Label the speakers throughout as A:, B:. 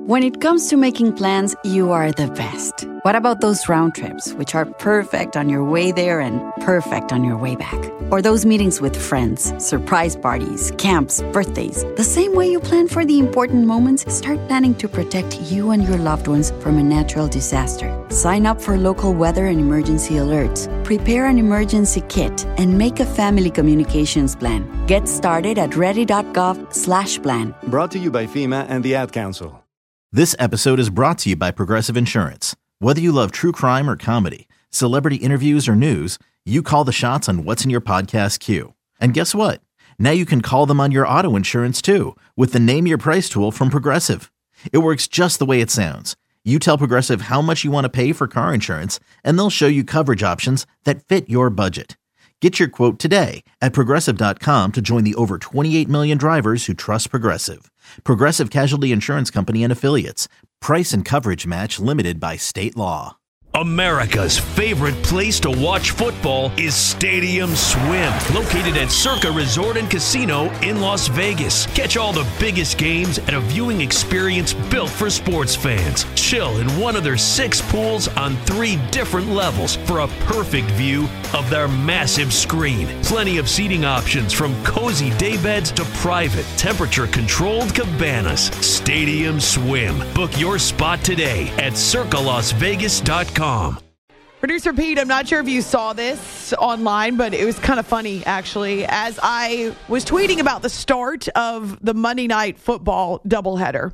A: When it comes to making plans, you are the best. What about those round trips, which are perfect on your way there and perfect on your way back? Or those meetings with friends, surprise parties, camps, birthdays. The same way you plan for the important moments, start planning to protect you and your loved ones from a natural disaster. Sign up for local weather and emergency alerts. Prepare an emergency kit and make a family communications plan. Get started at ready.gov/plan.
B: Brought to you by FEMA and the Ad Council.
C: This episode is brought to you by Progressive Insurance. Whether you love true crime or comedy, celebrity interviews or news, you call the shots on what's in your podcast queue. And guess what? Now you can call them on your auto insurance too with the Name Your Price tool from Progressive. It works just the way it sounds. You tell Progressive how much you want to pay for car insurance, and they'll show you coverage options that fit your budget. Get your quote today at Progressive.com to join the over 28 million drivers who trust Progressive. Progressive Casualty Insurance Company and Affiliates. Price and coverage match limited by state law.
D: America's favorite place to watch football is Stadium Swim, located at Circa Resort and Casino in Las Vegas. Catch all the biggest games at a viewing experience built for sports fans. Chill in one of their 6 pools on 3 different levels for a perfect view of their massive screen. Plenty of seating options from cozy daybeds to private, temperature-controlled cabanas. Stadium Swim. Book your spot today at circalasvegas.com.
E: Producer Pete, I'm not sure if you saw this online, but it was kind of funny, actually. As I was tweeting about the start of the Monday Night Football doubleheader,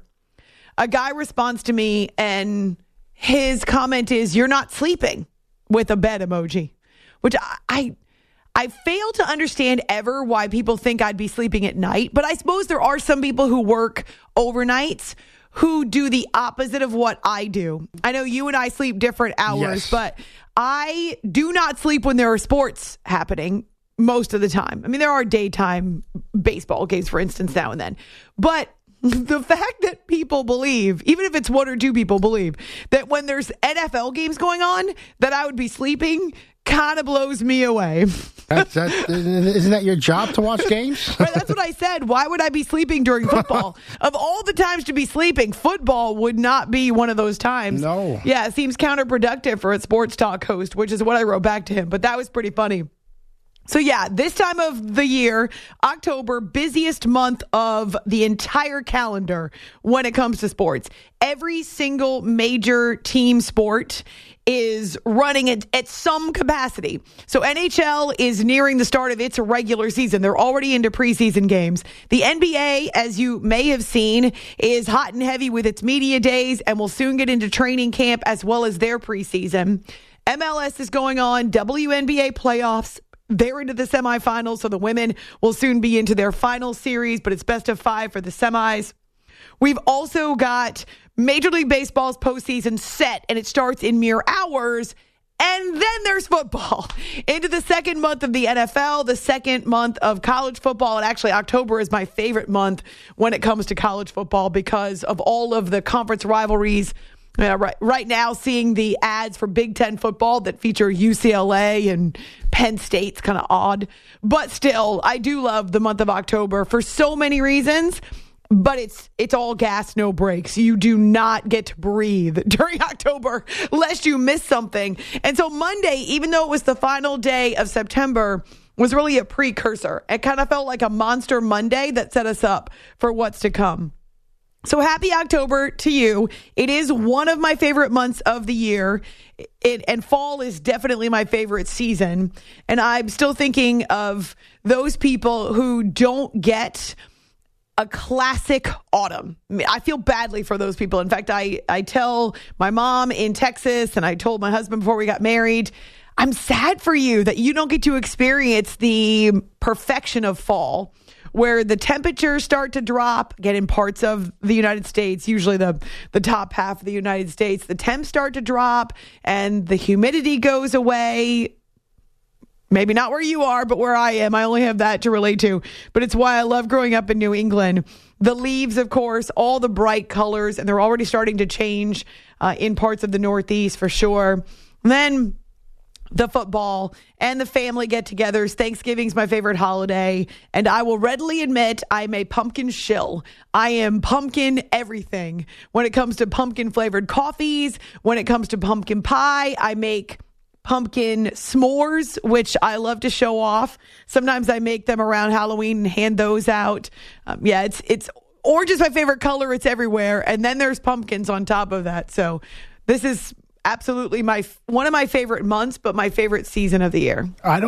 E: a guy responds to me, and his comment is, "You're not sleeping," with a bed emoji, which I fail to understand ever why people think I'd be sleeping at night. But I suppose there are some people who work overnights who do the opposite of what I do. I know you and I sleep different hours, yes, but I do not sleep when there are sports happening most of the time. I mean, there are daytime baseball games, for instance, now and then. But the fact that people believe, even if it's 1 or 2 people believe, that when there's NFL games going on, that I would be sleeping kind of blows me away.
F: Isn't that your job to watch games?
E: Right, that's what I said. Why would I be sleeping during football? Of all the times to be sleeping, football would not be one of those times.
F: No.
E: Yeah, it seems counterproductive for a sports talk host, which is what I wrote back to him. But that was pretty funny. So yeah, this time of the year, October, busiest month of the entire calendar when it comes to sports. Every single major team sport is running at some capacity. So NHL is nearing the start of its regular season. They're already into preseason games. The NBA, as you may have seen, is hot and heavy with its media days and will soon get into training camp as well as their preseason. MLS is going on, WNBA playoffs. They're into the semifinals, so the women will soon be into their final series, but it's best of 5 for the semis. We've also got Major League Baseball's postseason set, and it starts in mere hours. And then there's football. Into the second month of the NFL, the second month of college football. And actually, October is my favorite month when it comes to college football because of all of the conference rivalries. Right now, seeing the ads for Big Ten football that feature UCLA and Penn State's kind of odd. But still, I do love the month of October for so many reasons. But it's all gas, no brakes. You do not get to breathe during October lest you miss something. And so Monday, even though it was the final day of September, was really a precursor. It kind of felt like a Monster Monday that set us up for what's to come. So happy October to you. It is one of my favorite months of the year. And fall is definitely my favorite season. And I'm still thinking of those people who don't get a classic autumn. I feel badly for those people. In fact, I tell my mom in Texas, and I told my husband before we got married, I'm sad for you that you don't get to experience the perfection of fall, where the temperatures start to drop, again, in parts of the United States, usually the top half of the United States, the temps start to drop and the humidity goes away. Maybe not where you are, but where I am. I only have that to relate to. But it's why I love growing up in New England. The leaves, of course, all the bright colors, and they're already starting to change in parts of the Northeast for sure. And then the football, and the family get-togethers. Thanksgiving's my favorite holiday, and I will readily admit I'm a pumpkin shill. I am pumpkin everything. When it comes to pumpkin-flavored coffees, when it comes to pumpkin pie, I make pumpkin s'mores, which I love to show off. Sometimes I make them around Halloween and hand those out. It's orange is my favorite color. It's everywhere. And then there's pumpkins on top of that. So this is absolutely one of my favorite months, but my favorite season of the year.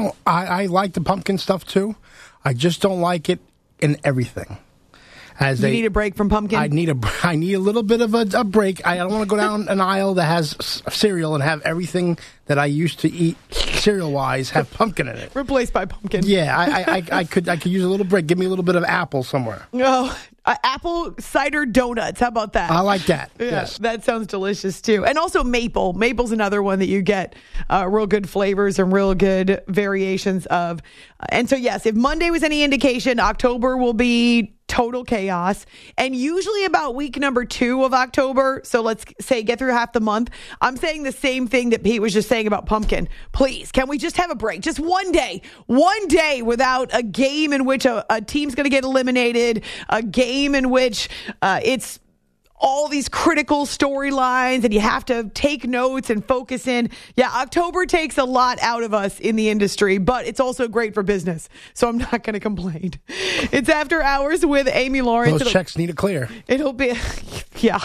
F: I like the pumpkin stuff too. I just don't like it in everything.
E: You need a break from pumpkin?
F: I need a little bit of a break. I don't want to go down an aisle that has cereal and have everything that I used to eat cereal-wise have pumpkin in it.
E: Replaced by pumpkin.
F: Yeah, I could use a little break. Give me a little bit of apple somewhere.
E: Oh, apple cider donuts. How about that?
F: I like that.
E: Yeah,
F: yes.
E: That sounds delicious too. And also maple. Maple's another one that you get real good flavors and real good variations of. And so, yes, if Monday was any indication, October will be total chaos. And usually about week number 2 of October, so let's say get through half the month, I'm saying the same thing that Pete was just saying about pumpkin. Please, can we just have a break? Just one day without a game in which a team's going to get eliminated, a game in which it's all these critical storylines and you have to take notes and focus in. Yeah, October takes a lot out of us in the industry, but it's also great for business. So I'm not going to complain. It's After Hours with Amy Lawrence.
F: Those checks need to clear.
E: It'll be, yeah.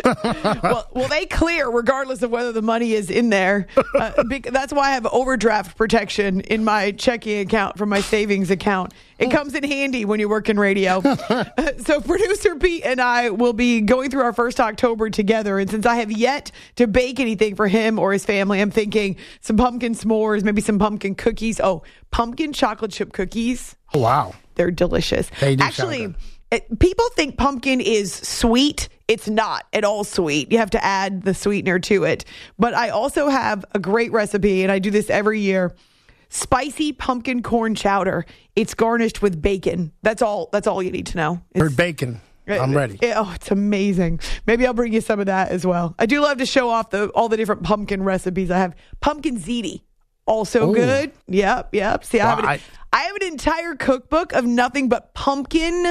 E: well, they clear regardless of whether the money is in there. That's why I have overdraft protection in my checking account from my savings account. It comes in handy when you work in radio. So producer Pete and I will be going through our first October together. And since I have yet to bake anything for him or his family, I'm thinking some pumpkin s'mores, maybe some pumpkin cookies. Oh, pumpkin chocolate chip cookies.
F: Oh, wow.
E: They're delicious.
F: They do
E: Actually, people think pumpkin is sweet. It's not at all sweet. You have to add the sweetener to it. But I also have a great recipe, and I do this every year. Spicy pumpkin corn chowder. It's garnished with bacon. That's all you need to know.
F: Heard bacon. I'm ready.
E: It's amazing. Maybe I'll bring you some of that as well. I do love to show off all the different pumpkin recipes. I have pumpkin ziti. Also good. Yep. See, I have an entire cookbook of nothing but pumpkin.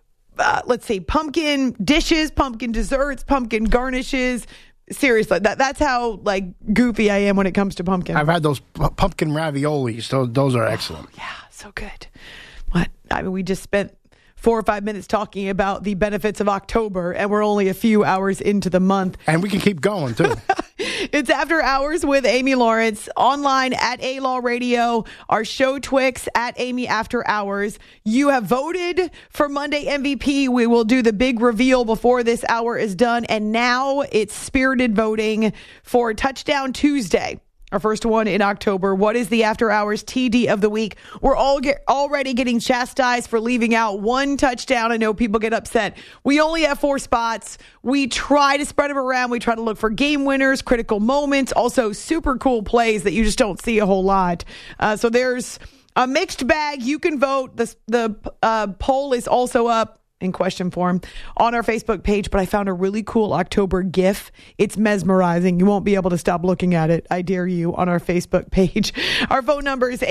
E: Pumpkin dishes, pumpkin desserts, pumpkin garnishes. Seriously, that's how goofy I am when it comes to pumpkin.
F: I've had those pumpkin raviolis. Those are excellent.
E: Yeah, so good. We just spent 4 or 5 minutes talking about the benefits of October, and we're only a few hours into the month.
F: And we can keep going, too.
E: It's After Hours with Amy Lawrence, online at A-Law Radio, our show Twix at Amy After Hours. You have voted for Monday MVP. We will do the big reveal before this hour is done. And now it's spirited voting for Touchdown Tuesday. Our first one in October. What is the After Hours TD of the week? We're already getting chastised for leaving out one touchdown. I know people get upset. We only have 4 spots. We try to spread them around. We try to look for game winners, critical moments, also super cool plays that you just don't see a whole lot. So there's a mixed bag. You can vote. The poll is also up in question form on our Facebook page, but I found a really cool October GIF. It's mesmerizing. You won't be able to stop looking at it. I dare you, on our Facebook page. Our phone number is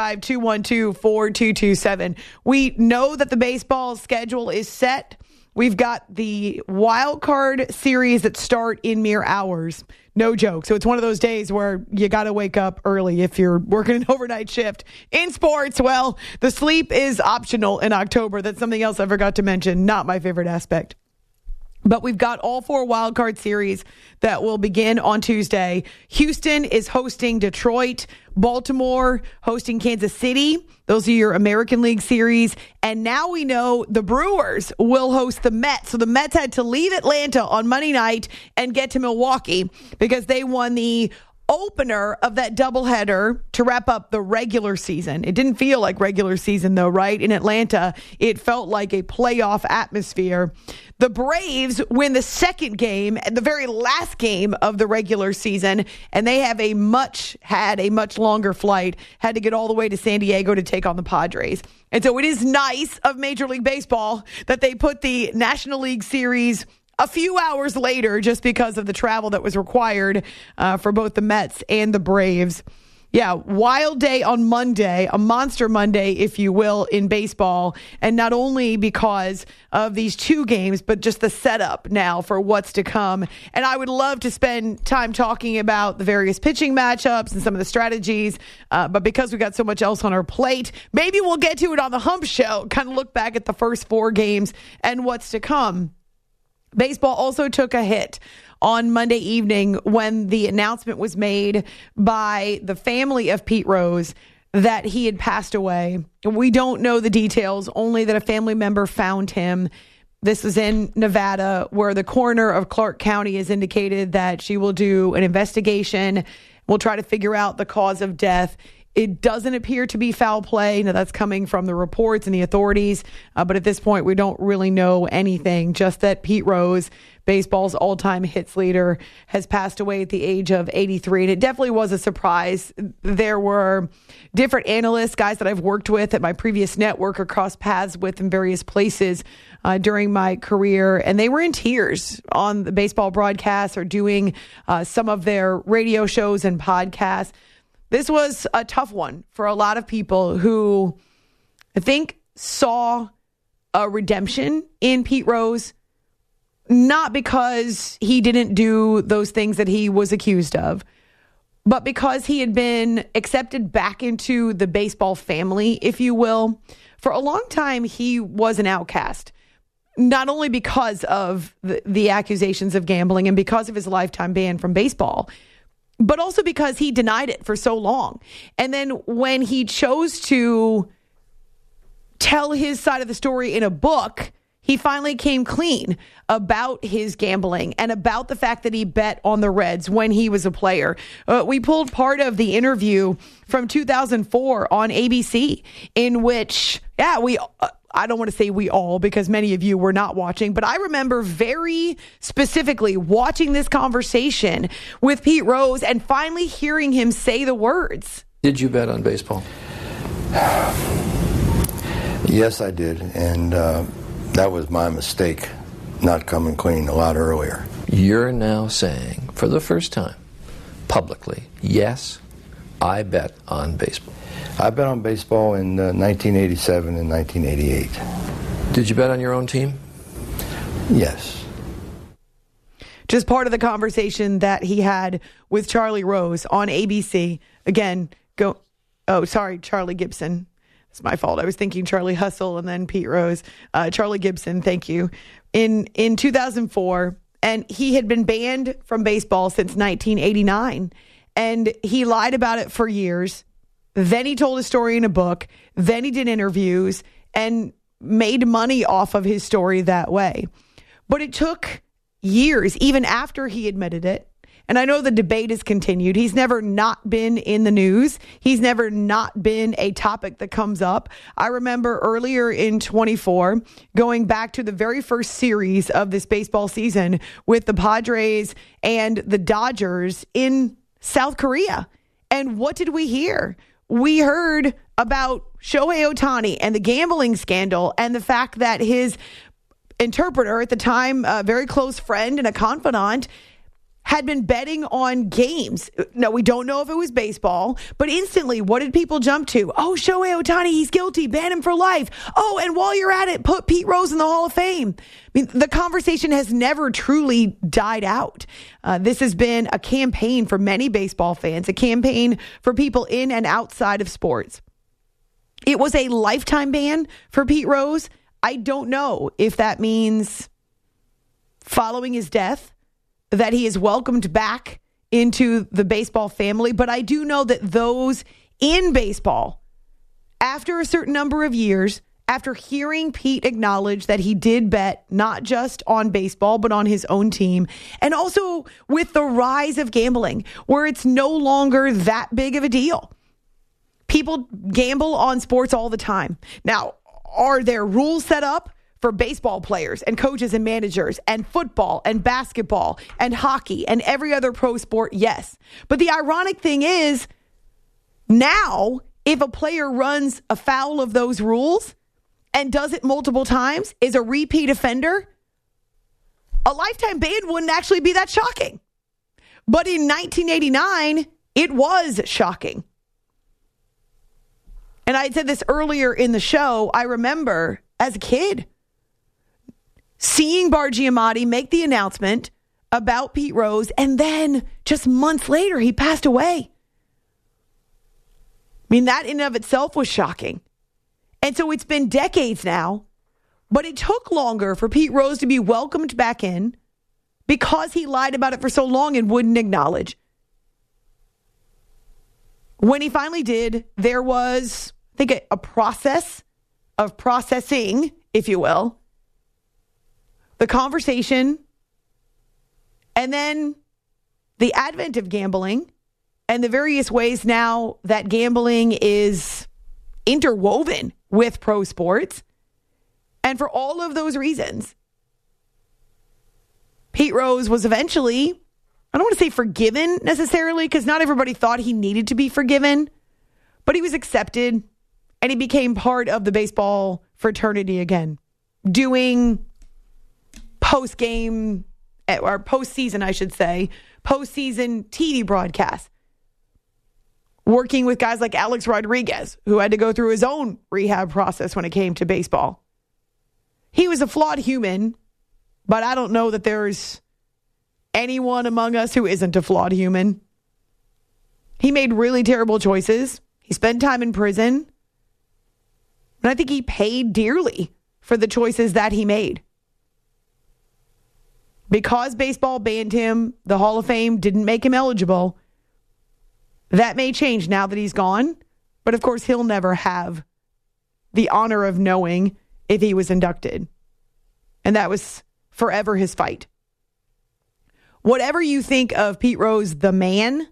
E: 855-212-4227. We know that the baseball schedule is set. We've got the wild card series that start in mere hours. No joke. So it's one of those days where you got to wake up early if you're working an overnight shift. In sports, well, the sleep is optional in October. That's something else I forgot to mention. Not my favorite aspect. But we've got all 4 wild card series that will begin on Tuesday. Houston is hosting Detroit, Baltimore hosting Kansas City. Those are your American League series. And now we know the Brewers will host the Mets. So the Mets had to leave Atlanta on Monday night and get to Milwaukee because they won the opener of that doubleheader to wrap up the regular season. It didn't feel like regular season though, right? In Atlanta, it felt like a playoff atmosphere. The Braves win the second game, the very last game of the regular season, and they have had a much longer flight, had to get all the way to San Diego to take on the Padres. And so it is nice of Major League Baseball that they put the National League Series a few hours later just because of the travel that was required for both the Mets and the Braves. Yeah, wild day on Monday, a monster Monday, if you will, in baseball. And not only because of these two games, but just the setup now for what's to come. And I would love to spend time talking about the various pitching matchups and some of the strategies. But because we got so much else on our plate, maybe we'll get to it on the Hump Show, kind of look back at the first 4 games and what's to come. Baseball also took a hit on Monday evening when the announcement was made by the family of Pete Rose that he had passed away. We don't know the details, only that a family member found him. This is in Nevada, where the coroner of Clark County has indicated that she will do an investigation. We'll try to figure out the cause of death. It doesn't appear to be foul play. Now, that's coming from the reports and the authorities. But at this point, we don't really know anything. Just that Pete Rose, baseball's all-time hits leader, has passed away at the age of 83. And it definitely was a surprise. There were different analysts, guys that I've worked with at my previous network or crossed paths with in various places during my career. And they were in tears on the baseball broadcasts or doing some of their radio shows and podcasts. This was a tough one for a lot of people who I think saw a redemption in Pete Rose, not because he didn't do those things that he was accused of, but because he had been accepted back into the baseball family, if you will. For a long time, he was an outcast, not only because of the accusations of gambling and because of his lifetime ban from baseball, but also because he denied it for so long. And then when he chose to tell his side of the story in a book, he finally came clean about his gambling and about the fact that he bet on the Reds when he was a player. We pulled part of the interview from 2004 on ABC in which, I don't want to say we all, because many of you were not watching, but I remember very specifically watching this conversation with Pete Rose and finally hearing him say the words.
G: Did you bet on baseball?
H: Yes, I did, and that was my mistake, not coming clean a lot earlier.
G: You're now saying, for the first time, publicly, yes, I bet on baseball.
H: I bet on baseball in 1987 and 1988.
G: Did you bet on your own team?
H: Yes.
E: Just part of the conversation that he had with Charlie Rose on ABC. Again, Charlie Gibson. It's my fault. I was thinking Charlie Hustle and then Pete Rose. Charlie Gibson, thank you. In 2004, and he had been banned from baseball since 1989. And he lied about it for years. Then he told a story in a book. Then he did interviews and made money off of his story that way. But it took years, even after he admitted it. And I know the debate has continued. He's never not been in the news. He's never not been a topic that comes up. I remember earlier in 24, going back to the very first series of this baseball season with the Padres and the Dodgers in South Korea. And what did we hear? We heard about Shohei Ohtani and the gambling scandal and the fact that his interpreter at the time, a very close friend and a confidant, had been betting on games. No, we don't know if it was baseball, but instantly, what did people jump to? Oh, Shohei Ohtani, he's guilty. Ban him for life. Oh, and while you're at it, put Pete Rose in the Hall of Fame. I mean, the conversation has never truly died out. This has been a campaign for many baseball fans, a campaign for people in and outside of sports. It was a lifetime ban for Pete Rose. I don't know if that means following his death, that he is welcomed back into the baseball family. But I do know that those in baseball, after a certain number of years, after hearing Pete acknowledge that he did bet not just on baseball, but on his own team, and also with the rise of gambling, where it's no longer that big of a deal. People gamble on sports all the time. Now, are there rules set up for baseball players and coaches and managers and football and basketball and hockey and every other pro sport? Yes. But the ironic thing is, now, if a player runs afoul of those rules and does it multiple times, is a repeat offender, a lifetime ban wouldn't actually be that shocking. But in 1989, it was shocking. And I had said this earlier in the show. I remember as a kid seeing Bart Giamatti make the announcement about Pete Rose, and then just months later, he passed away. I mean, that in and of itself was shocking. And so it's been decades now, but it took longer for Pete Rose to be welcomed back in because he lied about it for so long and wouldn't acknowledge. When he finally did, there was, I think, a process of processing, if you will, the conversation, and then the advent of gambling and the various ways now that gambling is interwoven with pro sports. And for all of those reasons, Pete Rose was eventually, I don't want to say forgiven necessarily, because not everybody thought he needed to be forgiven, but he was accepted and he became part of the baseball fraternity again, doing post-game, or postseason, I should say, postseason TV broadcasts, working with guys like Alex Rodriguez, who had to go through his own rehab process when it came to baseball. He was a flawed human, but I don't know that there's anyone among us who isn't a flawed human. He made really terrible choices. He spent time in prison. And I think he paid dearly for the choices that he made. Because baseball banned him, the Hall of Fame didn't make him eligible. That may change now that he's gone. But of course, he'll never have the honor of knowing if he was inducted. And that was forever his fight. Whatever you think of Pete Rose, the man,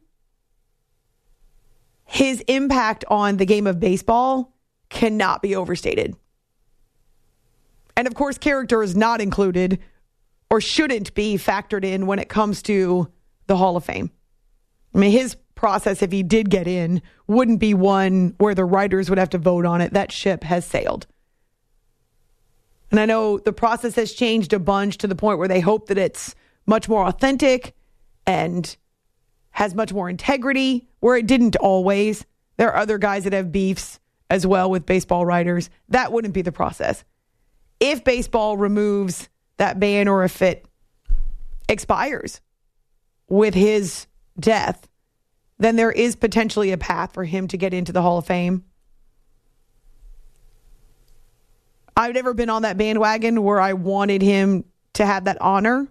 E: his impact on the game of baseball cannot be overstated. And of course, character is not included or shouldn't be factored in when it comes to the Hall of Fame. I mean, his process, if he did get in, wouldn't be one where the writers would have to vote on it. That ship has sailed. And I know the process has changed a bunch to the point where they hope that it's much more authentic and has much more integrity, where it didn't always. There are other guys that have beefs as well with baseball writers. That wouldn't be the process. If baseball removes that ban, or if it expires with his death, then there is potentially a path for him to get into the Hall of Fame. I've never been on that bandwagon where I wanted him to have that honor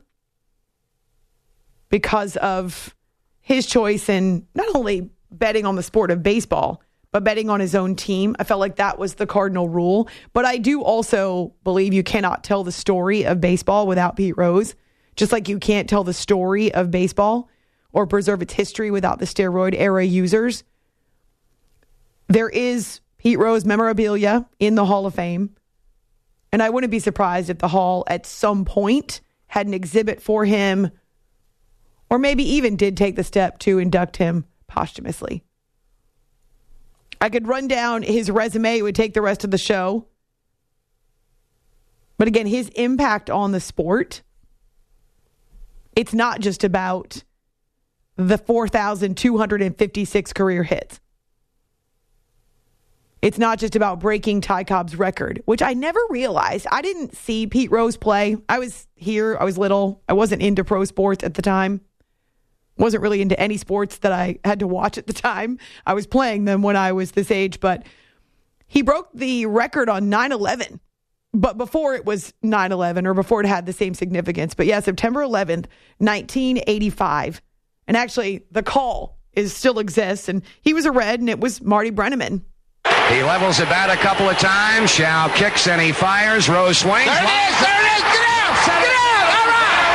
E: because of his choice in not only betting on the sport of baseball, but betting on his own team. I felt like that was the cardinal rule. But I do also believe you cannot tell the story of baseball without Pete Rose, just like you can't tell the story of baseball or preserve its history without the steroid era users. There is Pete Rose memorabilia in the Hall of Fame. And I wouldn't be surprised if the Hall at some point had an exhibit for him, or maybe even did take the step to induct him posthumously. I could run down his resume. It would take the rest of the show. But again, his impact on the sport, it's not just about the 4,256 career hits. It's not just about breaking Ty Cobb's record, which I never realized. I didn't see Pete Rose play. I was here. I was little. I wasn't into pro sports at the time. Wasn't really into any sports that I had to watch at the time. I was playing them when I was this age, but he broke the record on 9/11, but before it was 9/11, or before it had the same significance. But yeah, September 11th, 1985. And actually, the call still exists, and he was a Red, and it was Marty Brennaman.
I: He levels the bat a couple of times. Shao kicks and he fires. Rose swings. There it is! There it is! Get out! Get out! All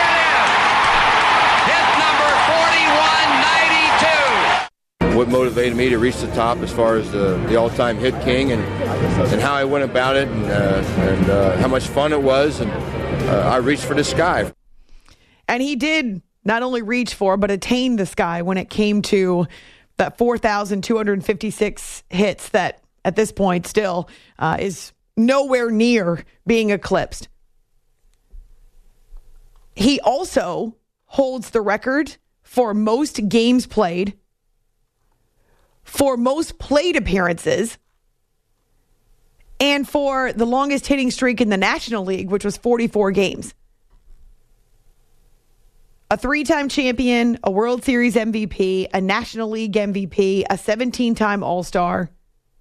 I: right! Hit number 4192.
J: What motivated me to reach the top as far as the all-time hit king, and how I went about it, and how much fun it was, and I reached for the sky.
E: And he did not only reach for, but attain the sky when it came to that 4,256 hits that at this point still is nowhere near being eclipsed. He also holds the record for most games played, for most plate appearances, and for the longest hitting streak in the National League, which was 44 games. A 3-time champion, a World Series MVP, a National League MVP, a 17-time All-Star.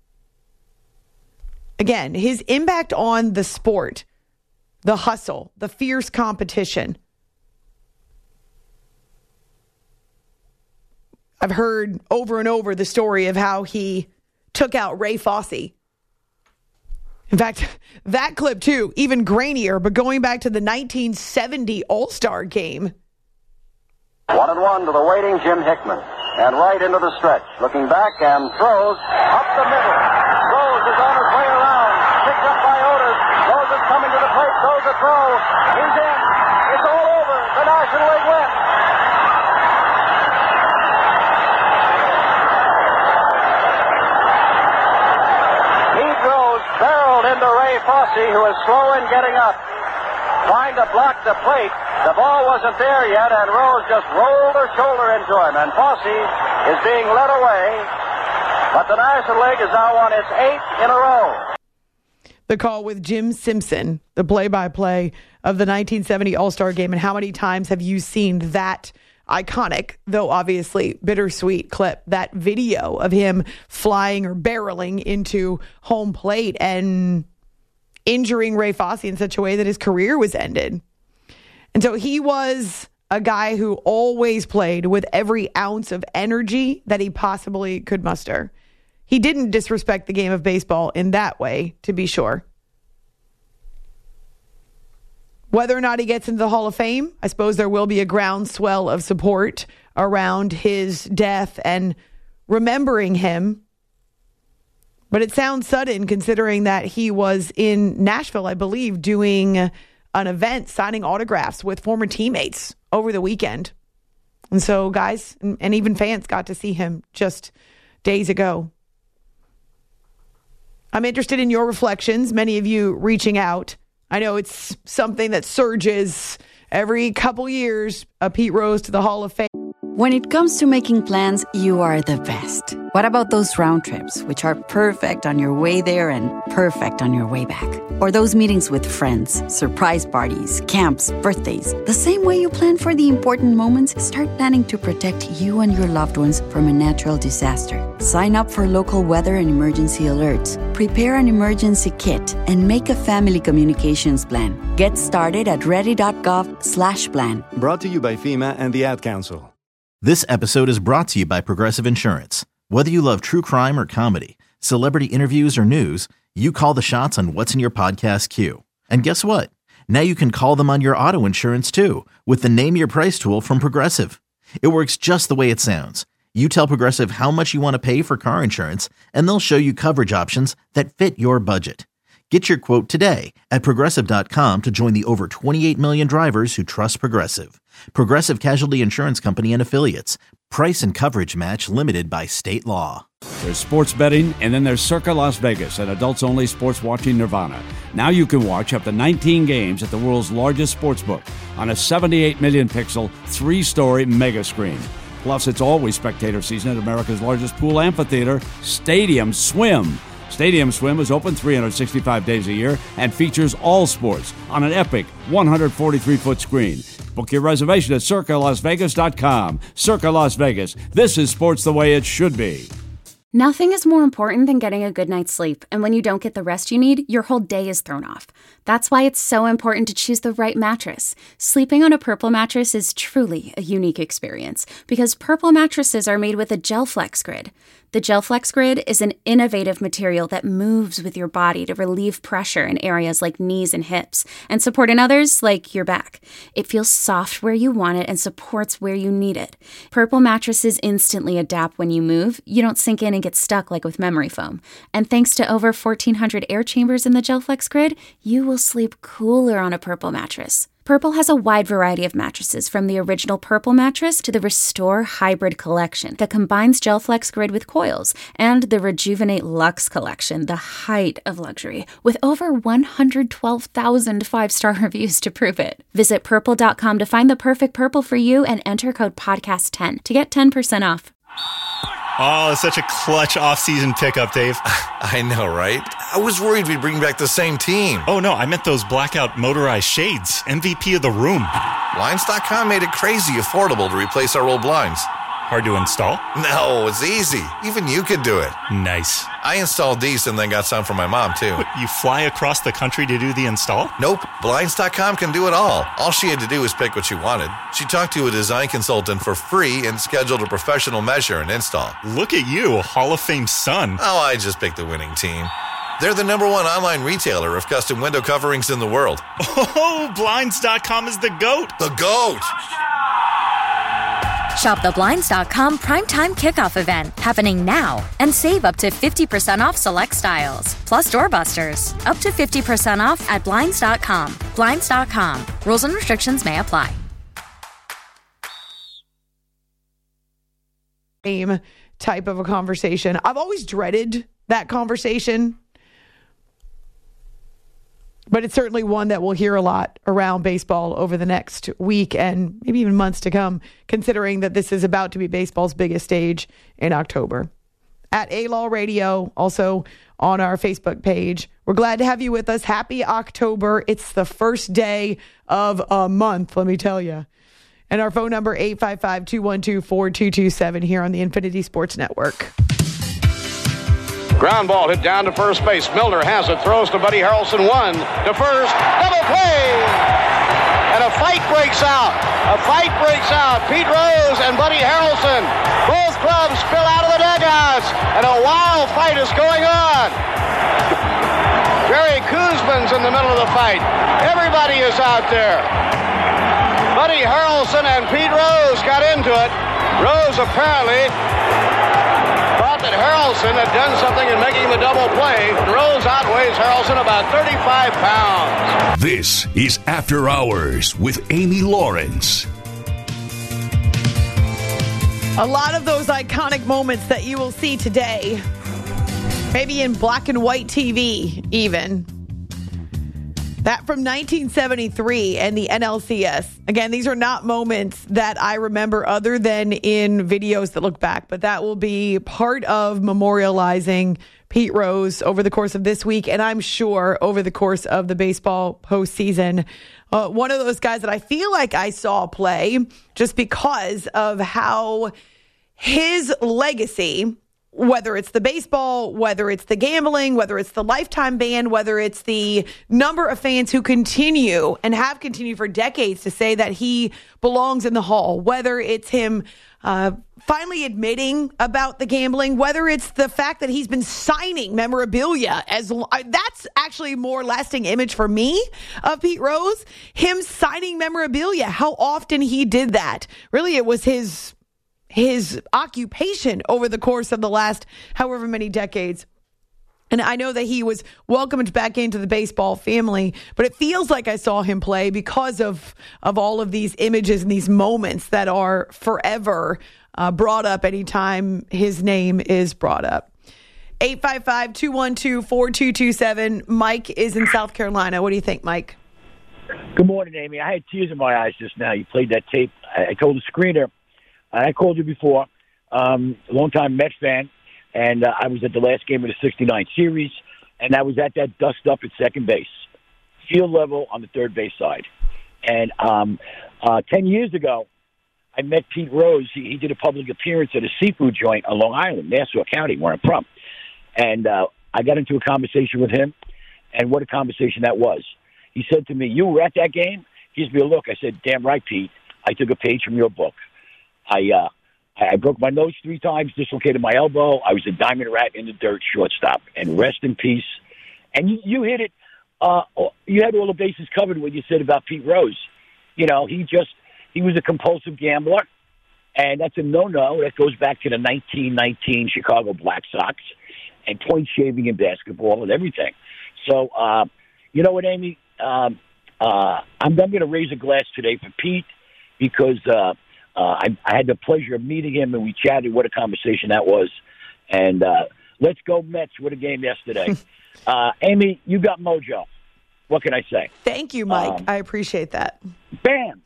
E: Again, his impact on the sport, the hustle, the fierce competition. I've heard over and over the story of how he took out Ray Fosse. In fact, that clip too, even grainier, but going back to the 1970 All-Star game.
K: 1-1 to the waiting Jim Hickman. And right into the stretch. Looking back and throws up the middle. Rose is on his way around. Picked up by Otis. Rose is coming to the plate. Throws a throw. He's in. It's all over. The National League wins. He throws barreled into Ray Fosse, who is slow in getting up. Trying to block the plate. The ball wasn't there yet, and Rose just rolled her shoulder into him, and Fosse is being led away. But the National League is now on its 8th in a row.
E: The call with Jim Simpson, the play-by-play of the 1970 All-Star Game. And how many times have you seen that iconic, though obviously bittersweet clip, that video of him flying or barreling into home plate and injuring Ray Fosse in such a way that his career was ended? And so he was a guy who always played with every ounce of energy that he possibly could muster. He didn't disrespect the game of baseball in that way, to be sure. Whether or not he gets into the Hall of Fame, I suppose there will be a groundswell of support around his death and remembering him. But it sounds sudden considering that he was in Nashville, I believe, doing an event, signing autographs with former teammates over the weekend. And so guys and even fans got to see him just days ago. I'm interested in your reflections, many of you reaching out. I know it's something that surges every couple years, a Pete Rose to the Hall of Fame.
A: When it comes to making plans, you are the best. What about those round trips, which are perfect on your way there and perfect on your way back? Or those meetings with friends, surprise parties, camps, birthdays. The same way you plan for the important moments, start planning to protect you and your loved ones from a natural disaster. Sign up for local weather and emergency alerts. Prepare an emergency kit and make a family communications plan. Get started at ready.gov/plan.
B: Brought to you by FEMA and the Ad Council.
C: This episode is brought to you by Progressive Insurance. Whether you love true crime or comedy, celebrity interviews or news, you call the shots on what's in your podcast queue. And guess what? Now you can call them on your auto insurance too with the Name Your Price tool from Progressive. It works just the way it sounds. You tell Progressive how much you want to pay for car insurance, and they'll show you coverage options that fit your budget. Get your quote today at Progressive.com to join the over 28 million drivers who trust Progressive. Progressive Casualty Insurance Company and Affiliates. Price and coverage match limited by state law.
L: There's sports betting, and then there's Circa Las Vegas, an adults-only sports watching nirvana. Now you can watch up to 19 games at the world's largest sportsbook on a 78 million pixel, 3-story mega screen. Plus, it's always spectator season at America's largest pool amphitheater, Stadium Swim. Stadium Swim is open 365 days a year and features all sports on an epic 143-foot screen. Book your reservation at CircaLasVegas.com. Circa Las Vegas. This is sports the way it should be.
M: Nothing is more important than getting a good night's sleep, and when you don't get the rest you need, your whole day is thrown off. That's why it's so important to choose the right mattress. Sleeping on a Purple mattress is truly a unique experience because Purple mattresses are made with a GelFlex Grid. The GelFlex Grid is an innovative material that moves with your body to relieve pressure in areas like knees and hips and support in others like your back. It feels soft where you want it and supports where you need it. Purple mattresses instantly adapt when you move. You don't sink in and get stuck like with memory foam. And thanks to over 1,400 air chambers in the GelFlex Grid, you will sleep cooler on a Purple mattress. Purple has a wide variety of mattresses, from the original Purple mattress to the Restore Hybrid collection that combines GelFlex Grid with coils, and the Rejuvenate Luxe collection, the height of luxury, with over 112,000 5-star reviews to prove it. Visit Purple.com to find the perfect Purple for you and enter code PODCAST10 to get 10% off.
N: Oh, such a clutch off-season pickup, Dave.
O: I know, right? I was worried we'd bring back the same team.
N: Oh, no, I meant those blackout motorized shades. MVP of the room.
O: Blinds.com made it crazy affordable to replace our old blinds.
N: Hard to install?
O: No, it's easy. Even you could do it.
N: Nice.
O: I installed these and then got some for my mom, too.
N: What, you fly across the country to do the install?
O: Nope. Blinds.com can do it all. All she had to do was pick what she wanted. She talked to a design consultant for free and scheduled a professional measure and install.
N: Look at you, a Hall of Fame son.
O: Oh, I just picked the winning team. They're the #1 online retailer of custom window coverings in the world.
N: Oh, Blinds.com is the GOAT.
O: The GOAT!
P: Shop the Blinds.com Primetime Kickoff event happening now and save up to 50% off select styles. Plus doorbusters. Up to 50% off at Blinds.com. Blinds.com. Rules and restrictions may apply.
E: Same type of a conversation. I've always dreaded that conversation, but it's certainly one that we'll hear a lot around baseball over the next week and maybe even months to come, considering that this is about to be baseball's biggest stage in October. At A-Law Radio, also on our Facebook page. We're glad to have you with us. Happy October. It's the first day of a month, let me tell you. And our phone number, 855-212-4227 here on the Infinity Sports Network.
I: Ground ball hit down to first base. Milner has it, throws to Buddy Harrelson. 1 to first. Double play! And a fight breaks out. Pete Rose and Buddy Harrelson. Both clubs spill out of the dugouts. And a wild fight is going on. Jerry Kuzman's in the middle of the fight. Everybody is out there. Buddy Harrelson and Pete Rose got into it. Rose apparently thought that Harrelson had done something in making the double play. Rose outweighs Harrelson about 35 pounds.
D: This is After Hours with Amy Lawrence.
E: A lot of those iconic moments that you will see today, maybe in black and white TV even. That from 1973 and the NLCS. Again, these are not moments that I remember other than in videos that look back, but that will be part of memorializing Pete Rose over the course of this week, and I'm sure over the course of the baseball postseason. One of those guys that I feel like I saw play just because of how his legacy, whether it's the baseball, whether it's the gambling, whether it's the lifetime ban, whether it's the number of fans who continue and have continued for decades to say that he belongs in the Hall, whether it's him finally admitting about the gambling, whether it's the fact that he's been signing memorabilia, that's actually a more lasting image for me of Pete Rose, him signing memorabilia, how often he did that. Really, it was his occupation over the course of the last however many decades. And I know that he was welcomed back into the baseball family, but it feels like I saw him play because of all of these images and these moments that are forever brought up anytime his name is brought up. 855-212-4227. Mike is in South Carolina. What do you think, Mike?
Q: Good morning, Amy. I had tears in my eyes just now. You played that tape. I told the screener, I called you before, a long-time Mets fan, and I was at the last game of the 69 series, and I was at that dust-up at second base, field level on the third base side. And 10 years ago, I met Pete Rose. He did a public appearance at a seafood joint on Long Island, Nassau County, where I'm from. And I got into a conversation with him, and what a conversation that was. He said to me, "You were at that game?" He gives me a look. I said, "Damn right, Pete. I took a page from your book. I broke my nose 3 times, dislocated my elbow. I was a diamond rat in the dirt shortstop. And rest in peace." And you hit it. You had all the bases covered when you said about Pete Rose. You know, he was a compulsive gambler, and that's a no-no. That goes back to the 1919 Chicago Black Sox and point shaving in basketball and everything. So, you know what, Amy? I'm going to raise a glass today for Pete because I had the pleasure of meeting him, and we chatted. What a conversation that was. And let's go Mets. What a game yesterday. Amy, you got mojo. What can I say?
E: Thank you, Mike. I appreciate that.
Q: Bam.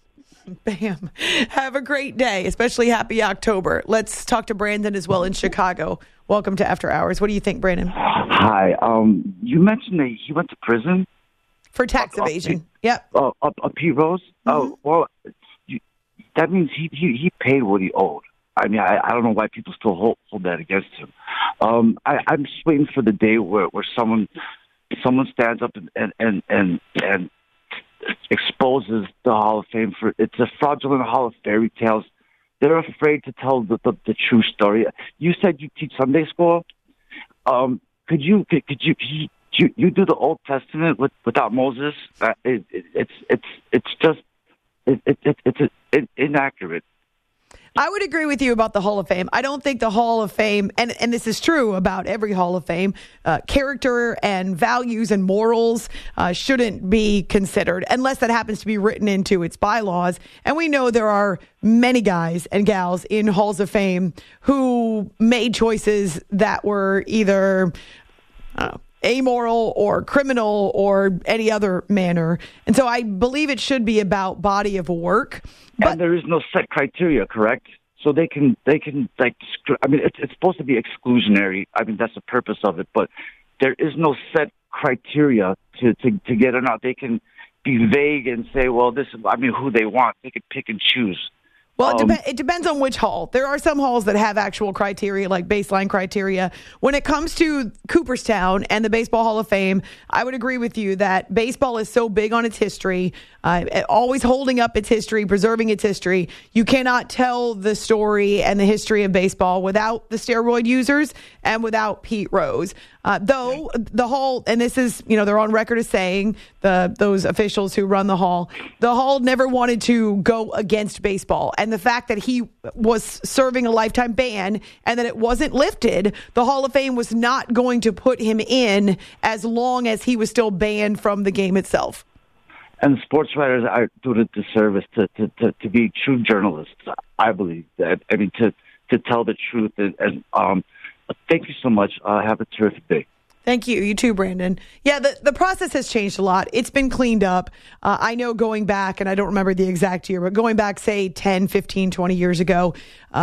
E: Bam. Have a great day, especially happy October. Let's talk to Brandon as well in Chicago. Welcome to After Hours. What do you think, Brandon?
R: Hi. You mentioned that he went to prison
E: for tax evasion. Yep.
R: Pete Rose.
E: Mm-hmm.
R: Well, that means he paid what he owed. I mean, I don't know why people still hold that against him. I'm just waiting for the day where someone stands up and exposes the Hall of Fame for it's a fraudulent Hall of fairy tales. They're afraid to tell the true story. You said you teach Sunday school. Could you do the Old Testament without Moses? It's inaccurate.
E: I would agree with you about the Hall of Fame. I don't think the Hall of Fame, and this is true about every Hall of Fame, character and values and morals shouldn't be considered unless that happens to be written into its bylaws. And we know there are many guys and gals in Halls of Fame who made choices that were either amoral or criminal or any other manner. And so I believe it should be about body of work.
R: And there is no set criteria, correct? So they can like, I mean, it's supposed to be exclusionary. I mean, that's the purpose of it, but there is no set criteria to get it out. They can be vague and say, well, this is, I mean, who they want. They can pick and choose.
E: Well, it depends on which hall. There are some halls that have actual criteria, like baseline criteria. When it comes to Cooperstown and the Baseball Hall of Fame, I would agree with you that baseball is so big on its history, always holding up its history, preserving its history. You cannot tell the story and the history of baseball without the steroid users and without Pete Rose. Though the hall, and this is, they're on record as saying, those officials who run the hall never wanted to go against baseball. And the fact that he was serving a lifetime ban and that it wasn't lifted, the Hall of Fame was not going to put him in as long as he was still banned from the game itself.
R: And sports writers are doing a disservice to be true journalists, I believe. That I mean, to tell the truth. And thank you so much. Have a terrific day.
E: Thank you. You too, Brandon. Yeah, the process has changed a lot. It's been cleaned up. I know going back, and I don't remember the exact year, but going back, say, 10, 15, 20 years ago,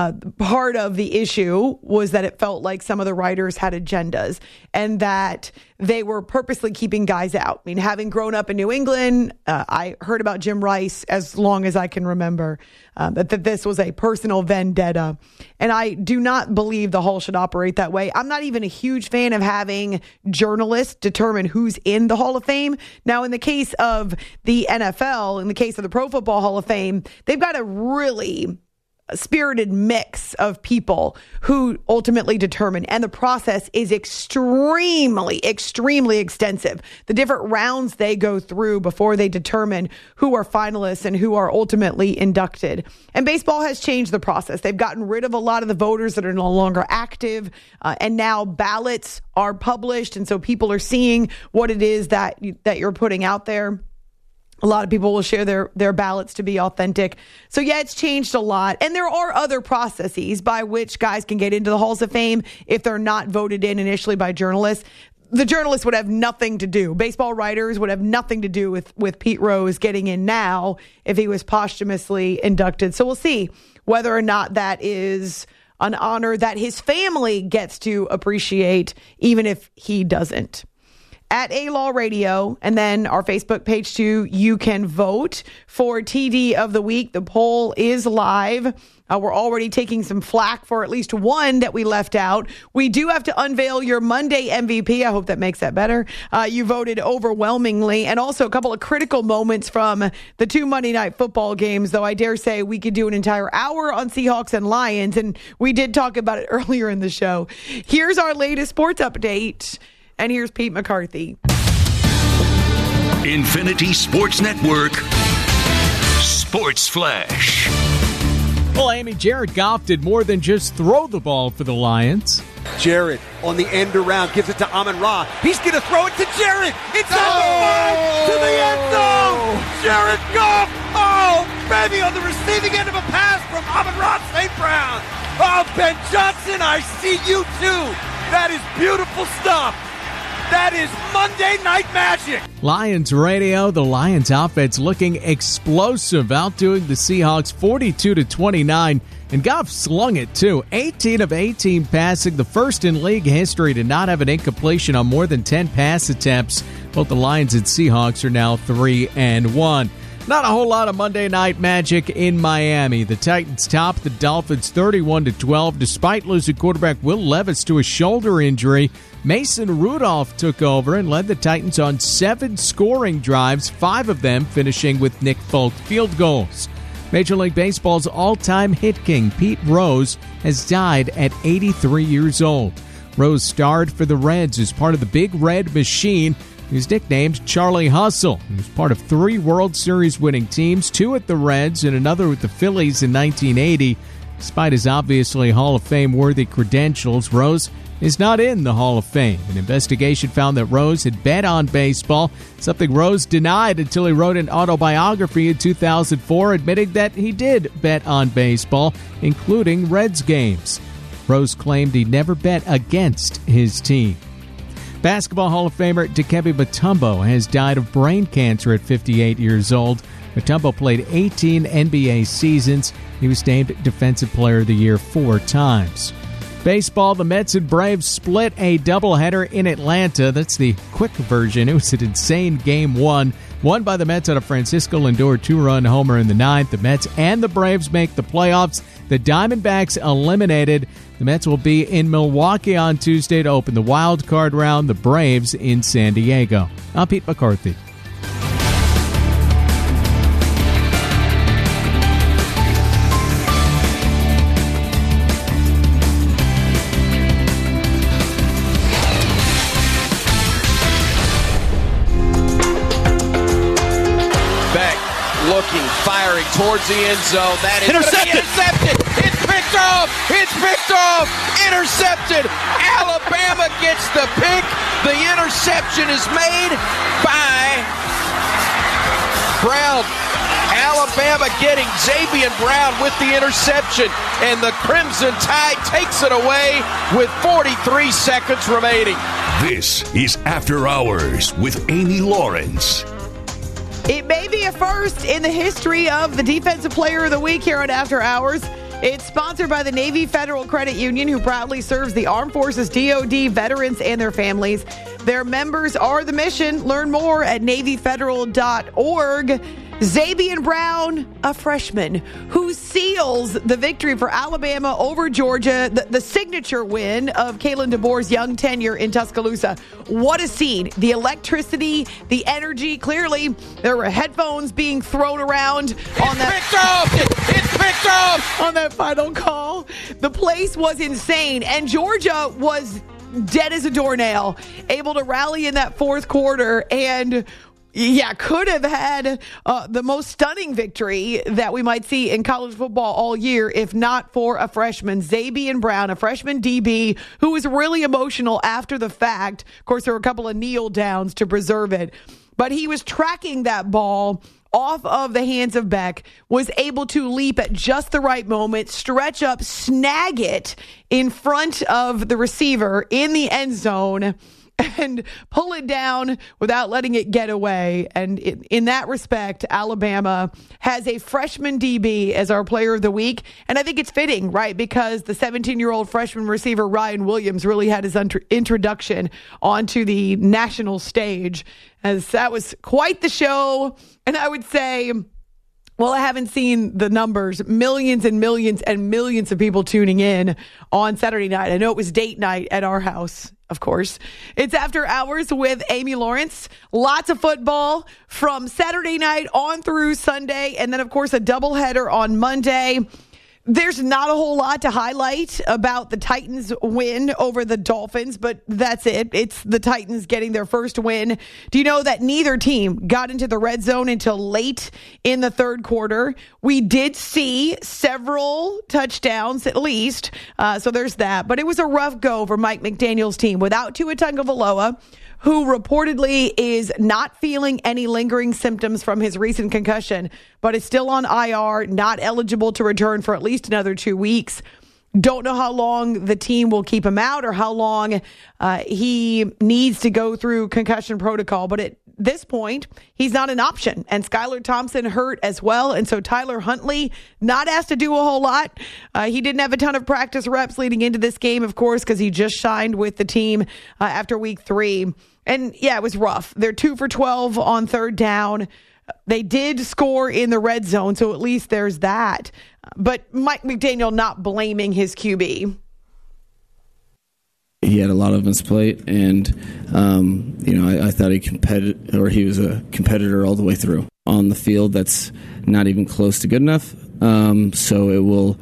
E: part of the issue was that it felt like some of the writers had agendas and that they were purposely keeping guys out. I mean, having grown up in New England, I heard about Jim Rice as long as I can remember, that this was a personal vendetta. And I do not believe the Hall should operate that way. I'm not even a huge fan of having journalists determine who's in the Hall of Fame. Now, in the case of the NFL, in the case of the Pro Football Hall of Fame, they've got a really spirited mix of people who ultimately determine, and the process is extremely extensive. The different rounds they go through before they determine who are finalists and who are ultimately inducted. And baseball has changed the process. They've gotten rid of a lot of the voters that are no longer active, and now ballots are published, and so people are seeing what it is that you're putting out there. A lot of people will share their ballots to be authentic. So, yeah, it's changed a lot. And there are other processes by which guys can get into the Halls of Fame if they're not voted in initially by journalists. The journalists would have nothing to do. Baseball writers would have nothing to do with Pete Rose getting in now if he was posthumously inducted. So we'll see whether or not that is an honor that his family gets to appreciate, even if he doesn't. At A-Law Radio, and then our Facebook page too, you can vote for TD of the Week. The poll is live. We're already taking some flack for at least one that we left out. We do have to unveil your Monday MVP. I hope that makes that better. You voted overwhelmingly, and also a couple of critical moments from the two Monday Night Football games, though I dare say we could do an entire hour on Seahawks and Lions, and we did talk about it earlier in the show. Here's our latest sports update. And here's Pete McCarthy.
D: Infinity Sports Network Sports Flash.
S: Well, Amy, Jared Goff did more than just throw the ball for the Lions.
T: Jared on the end around gives it to Amon-Ra. He's going to throw it to Jared. It's on the 5 to the end zone. Jared Goff. Oh, baby, on the receiving end of a pass from Amon-Ra St. Brown. Oh, Ben Johnson, I see you too. That is beautiful stuff. That is Monday Night Magic.
S: Lions radio, the Lions offense looking explosive, outdoing the Seahawks 42-29. And Goff slung it, too. 18 of 18 passing, the first in league history to not have an incompletion on more than 10 pass attempts. Both the Lions and Seahawks are now 3-1. Not a whole lot of Monday Night Magic in Miami. The Titans topped the Dolphins 31-12, despite losing quarterback Will Levis to a shoulder injury. Mason Rudolph took over and led the Titans on 7 scoring drives, 5 of them finishing with Nick Folk field goals. Major League Baseball's all-time hit king, Pete Rose, has died at 83 years old. Rose starred for the Reds as part of the Big Red Machine. He was nicknamed Charlie Hustle. He was part of 3 World Series winning teams, 2 at the Reds and another with the Phillies in 1980. Despite his obviously Hall of Fame-worthy credentials, Rose is not in the Hall of Fame. An investigation found that Rose had bet on baseball, something Rose denied until he wrote an autobiography in 2004 admitting that he did bet on baseball, including Reds games. Rose claimed he never bet against his team. Basketball Hall of Famer Dikembe Mutombo has died of brain cancer at 58 years old. Mutombo played 18 NBA seasons. He was named Defensive Player of the Year 4 times. Baseball, the Mets and Braves split a doubleheader in Atlanta. That's the quick version. It was an insane Game 1. Won by the Mets on a Francisco Lindor 2-run homer in the 9th. The Mets and the Braves make the playoffs. The Diamondbacks eliminated. The Mets will be in Milwaukee on Tuesday to open the wild card round. The Braves in San Diego. I'm Pete McCarthy.
U: Firing towards the end zone. That is
T: intercepted.
U: It's picked off. It's picked off. Intercepted. Alabama gets the pick. The interception is made by Brown. Alabama getting Xavier Brown with the interception, and the Crimson Tide takes it away with 43 seconds remaining.
D: This is After Hours with Amy Lawrence.
E: It may be a first in the history of the Defensive Player of the Week here on After Hours. It's sponsored by the Navy Federal Credit Union, who proudly serves the Armed Forces, DoD, veterans, and their families. Their members are the mission. Learn more at NavyFederal.org. Xavier Brown, a freshman, who seals the victory for Alabama over Georgia, the signature win of Kalen DeBoer's young tenure in Tuscaloosa. What a scene. The electricity, the energy. Clearly, there were headphones being thrown around on that.
U: It's picked off!
E: On that final call. The place was insane, and Georgia was dead as a doornail, able to rally in that fourth quarter and could have had the most stunning victory that we might see in college football all year, if not for a freshman, Xavier Brown, a freshman DB, who was really emotional after the fact. Of course, there were a couple of kneel downs to preserve it, but he was tracking that ball off of the hands of Beck, was able to leap at just the right moment, stretch up, snag it in front of the receiver in the end zone, and pull it down without letting it get away. And in that respect, Alabama has a freshman DB as our player of the week. And I think it's fitting, right? Because the 17-year-old freshman receiver, Ryan Williams, really had his introduction onto the national stage, as that was quite the show. And I would say, well, I haven't seen the numbers, millions and millions and millions of people tuning in on Saturday night. I know it was date night at our house, of course. It's After Hours with Amy Lawrence. Lots of football from Saturday night on through Sunday. And then, of course, a doubleheader on Monday. There's not a whole lot to highlight about the Titans' win over the Dolphins, but that's it. It's the Titans getting their first win. Do you know that neither team got into the red zone until late in the third quarter? We did see several touchdowns at least, so there's that. But it was a rough go for Mike McDaniel's team without Tua Tagovailoa, who reportedly is not feeling any lingering symptoms from his recent concussion, but is still on IR, not eligible to return for at least another 2 weeks. Don't know how long the team will keep him out or how long he needs to go through concussion protocol. But at this point, he's not an option. And Skylar Thompson hurt as well. And so Tyler Huntley not asked to do a whole lot. He didn't have a ton of practice reps leading into this game, of course, because he just signed with the team after week 3. And yeah, it was rough. They're 2 for 12 on third down. They did score in the red zone, so at least there's that. But Mike McDaniel not blaming his QB.
F: He had a lot on his plate, and I thought he was a competitor all the way through. On the field, that's not even close to good enough. So it will.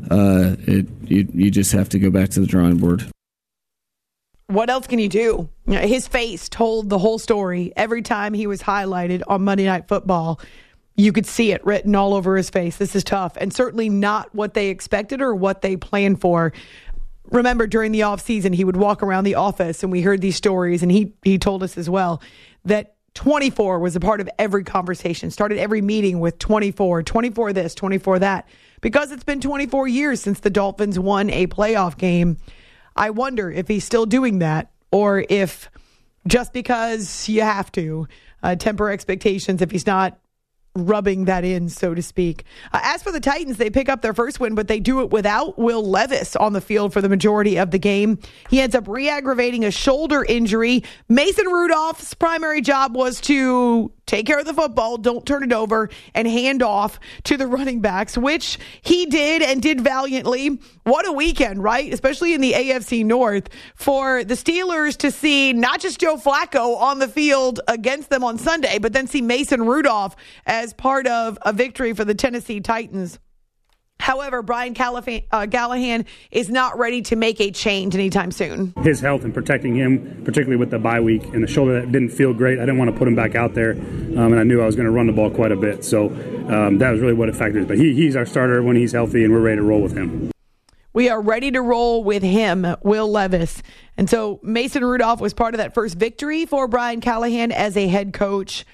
F: You just have to go back to the drawing board.
E: What else can you do? His face told the whole story. Every time he was highlighted on Monday Night Football, you could see it written all over his face. This is tough, and certainly not what they expected or what they planned for. Remember, during the offseason, he would walk around the office, and we heard these stories, and he told us as well that 24 was a part of every conversation, started every meeting with 24 this, 24 that. Because it's been 24 years since the Dolphins won a playoff game, I wonder if he's still doing that or if just because you have to temper expectations if he's not rubbing that in, so to speak. As for the Titans, they pick up their first win, but they do it without Will Levis on the field for the majority of the game. He ends up re-aggravating a shoulder injury. Mason Rudolph's primary job was to take care of the football, don't turn it over, and hand off to the running backs, which he did and did valiantly. What a weekend, right? Especially in the AFC North for the Steelers to see not just Joe Flacco on the field against them on Sunday, but then see Mason Rudolph as part of a victory for the Tennessee Titans. However, Brian Callahan is not ready to make a change anytime soon.
V: His health and protecting him, particularly with the bye week and the shoulder that didn't feel great, I didn't want to put him back out there, and I knew I was going to run the ball quite a bit. So that was really what it factors. But he's our starter when he's healthy, and we're ready to roll with him.
E: We are ready to roll with him, Will Levis. And so Mason Rudolph was part of that first victory for Brian Callahan as a head coach.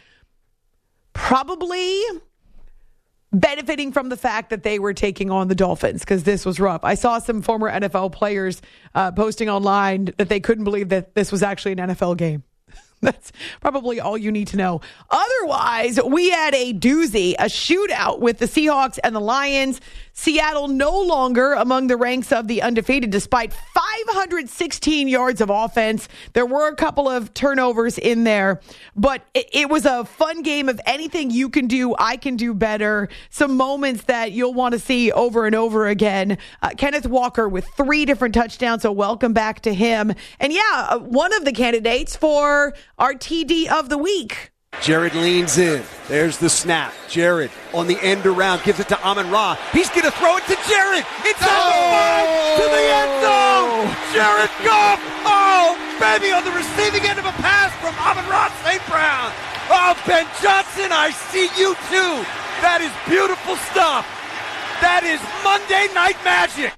E: Probably benefiting from the fact that they were taking on the Dolphins because this was rough. I saw some former NFL players posting online that they couldn't believe that this was actually an NFL game. That's probably all you need to know. Otherwise, we had a doozy, a shootout with the Seahawks and the Lions. Seattle no longer among the ranks of the undefeated despite 516 yards of offense. There were a couple of turnovers in there, but it was a fun game of anything you can do, I can do better. Some moments that you'll want to see over and over again. Kenneth Walker with 3 different touchdowns, so welcome back to him. And yeah, one of the candidates for our TD of the week.
T: Jared leans in. There's the snap. Jared on the end around gives it to Amon-Ra. He's going to throw it to Jared. Inside the 5 to the end zone. Jared Goff. Oh, baby, on the receiving end of a pass from Amon-Ra St. Brown. Oh, Ben Johnson, I see you too. That is beautiful stuff. That is Monday Night Magic.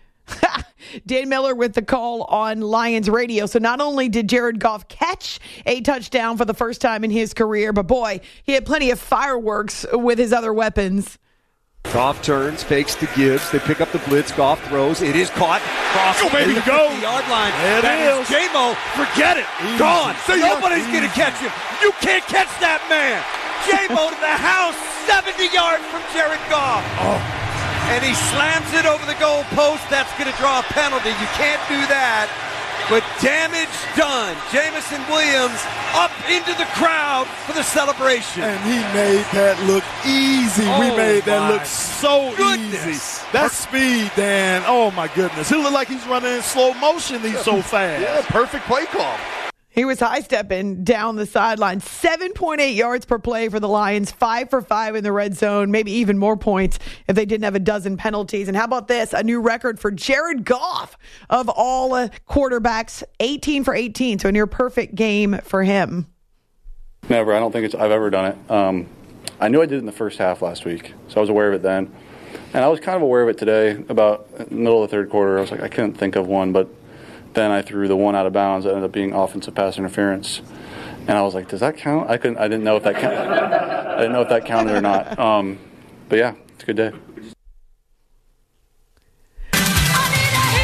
E: Dan Miller with the call on Lions radio. So not only did Jared Goff catch a touchdown for the first time in his career, but boy, he had plenty of fireworks with his other weapons.
T: Goff turns, fakes to Gibbs. They pick up the blitz. Goff throws. It is caught. Cross
W: baby,
T: the
W: go.
T: 50-yard line.
W: That
T: is J-Mo. Forget it. Gone. Nobody's going to catch him. You can't catch that man. J-Mo to the house. 70 yards from Jared Goff. Oh. And he slams it over the goal post. That's going to draw a penalty. You can't do that. But damage done. Jameson Williams up into the crowd for the celebration.
W: And he made that look easy. We made that look so easy. That speed, Dan. Oh, my goodness. He looked like he's running in slow motion. He's so fast. Yeah, perfect play call.
E: He was high-stepping down the sideline. 7.8 yards per play for the Lions. 5 for 5 in the red zone. Maybe even more points if they didn't have a dozen penalties. And how about this? A new record for Jared Goff of all quarterbacks. 18 for 18. So a near-perfect game for him.
X: Never. I don't think I've ever done it. I knew I did it in the first half last week, so I was aware of it then. And I was kind of aware of it today, about in the middle of the third quarter. I was like, I couldn't think of one, but then I threw the one out of bounds that ended up being offensive pass interference, and I was like, "Does that count?" I didn't know if that counted. I didn't know if that counted or not. But yeah, it's a good day.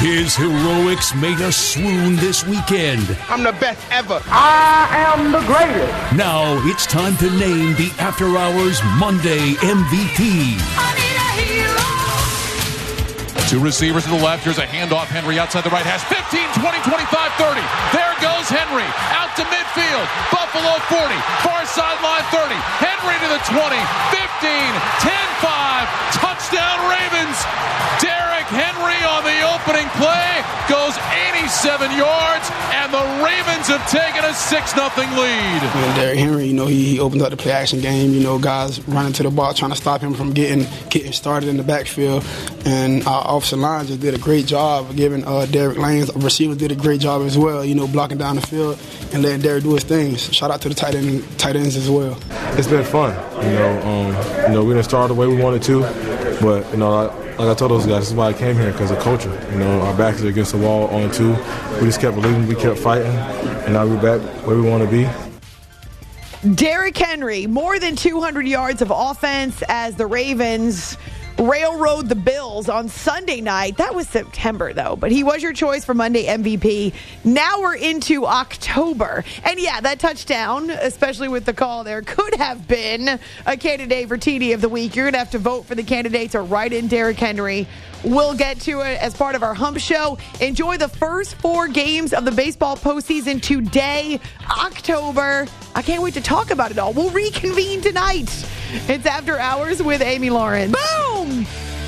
D: His heroics made us swoon this weekend.
U: I'm the best ever.
G: I am the greatest.
D: Now it's time to name the After Hours Monday MVP.
H: Two receivers to the left. Here's a handoff. Henry outside the right hash. 15, 20, 25, 30. There goes Henry. Out to midfield. Buffalo 40. Far sideline 30. Henry to the 20. 15, 10-5. Touchdown Ravens. Derrick Henry on the opening play goes 87 yards, and the Ravens have taken a 6-0 lead.
J: Derrick Henry, he opened up the play action game. Guys running to the ball, trying to stop him from getting started in the backfield. And our offensive line just did a great job of giving Derrick lanes. Receivers did a great job as well, blocking down the field and letting Derrick do his things. Shout out to the tight ends as well.
K: It's been fun. We didn't start the way we wanted to, but like I told those guys, this is why I came here, because of culture. Our backs are against the wall on two. We just kept believing, we kept fighting, and now we're back where we want to be.
E: Derrick Henry, more than 200 yards of offense as the Ravens railroad the Bills on Sunday night. That was September, though, but he was your choice for Monday MVP. Now we're into October. And yeah, that touchdown, especially with the call there, could have been a candidate for TD of the week. You're going to have to vote for the candidates or write in Derrick Henry. We'll get to it as part of our Hump Show. Enjoy the first 4 games of the baseball postseason today, October. I can't wait to talk about it all. We'll reconvene tonight. It's After Hours with Amy Lawrence. Boom!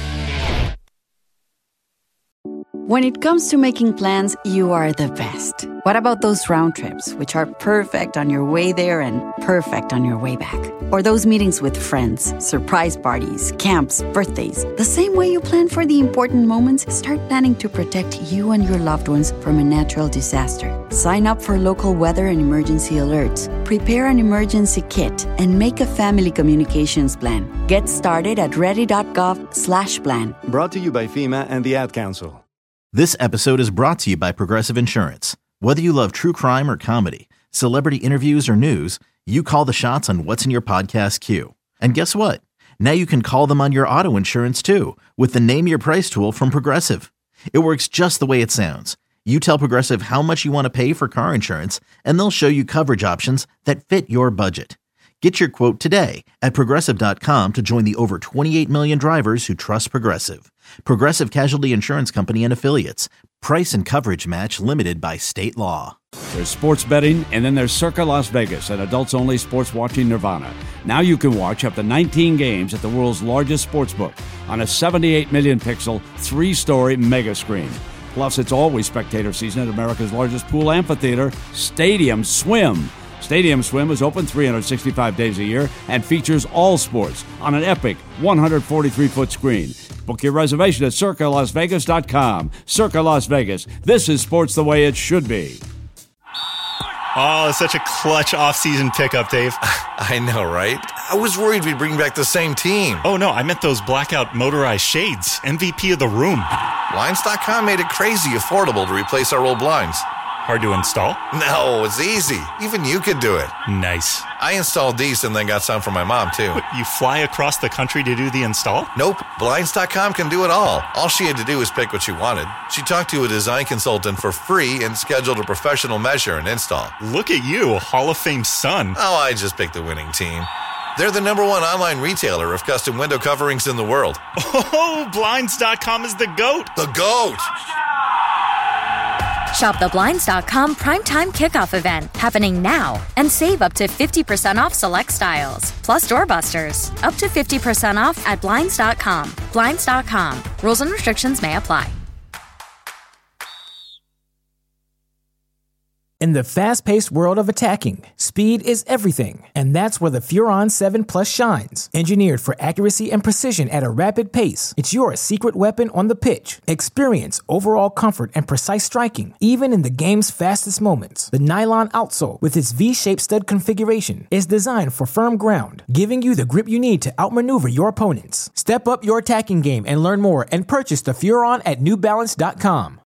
A: When it comes to making plans, you are the best. What about those round trips, which are perfect on your way there and perfect on your way back? Or those meetings with friends, surprise parties, camps, birthdays. The same way you plan for the important moments, start planning to protect you and your loved ones from a natural disaster. Sign up for local weather and emergency alerts. Prepare an emergency kit and make a family communications plan. Get started at ready.gov/plan.
B: Brought to you by FEMA and the Ad Council.
C: This episode is brought to you by Progressive Insurance. Whether you love true crime or comedy, celebrity interviews or news, you call the shots on what's in your podcast queue. And guess what? Now you can call them on your auto insurance too with the Name Your Price tool from Progressive. It works just the way it sounds. You tell Progressive how much you want to pay for car insurance, and they'll show you coverage options that fit your budget. Get your quote today at Progressive.com to join the over 28 million drivers who trust Progressive. Progressive Casualty Insurance Company and Affiliates. Price and coverage match limited by state law.
L: There's sports betting, and then there's Circa Las Vegas, an adults-only sports watching nirvana. Now you can watch up to 19 games at the world's largest sportsbook on a 78 million pixel, 3-story mega screen. Plus, it's always spectator season at America's largest pool amphitheater, Stadium Swim. Stadium Swim is open 365 days a year and features all sports on an epic 143-foot screen. Book your reservation at CircaLasVegas.com. Circa Las Vegas. This is sports the way it should be.
N: Oh, such a clutch off-season pickup, Dave.
O: I know, right? I was worried we'd bring back the same team.
N: Oh, no, I meant those blackout motorized shades. MVP of the room.
O: Blinds.com made it crazy affordable to replace our old blinds.
N: Hard to install?
O: No, it's easy. Even you could do it.
N: Nice.
O: I installed these and then got some for my mom, too.
N: What, you fly across the country to do the install?
O: Nope. Blinds.com can do it all. All she had to do was pick what she wanted. She talked to a design consultant for free and scheduled a professional measure and install.
N: Look at you, a Hall of Fame son.
O: Oh, I just picked the winning team. They're the #1 online retailer of custom window coverings in the world.
N: Oh, Blinds.com is the GOAT.
O: The GOAT!
P: Shop the Blinds.com primetime kickoff event happening now and save up to 50% off select styles. Plus doorbusters, up to 50% off at Blinds.com. Blinds.com. Rules and restrictions may apply.
Y: In the fast-paced world of attacking, speed is everything, and that's where the Furon 7 Plus shines. Engineered for accuracy and precision at a rapid pace, it's your secret weapon on the pitch. Experience overall comfort and precise striking, even in the game's fastest moments. The nylon outsole, with its V-shaped stud configuration, is designed for firm ground, giving you the grip you need to outmaneuver your opponents. Step up your attacking game and learn more and purchase the Furon at NewBalance.com.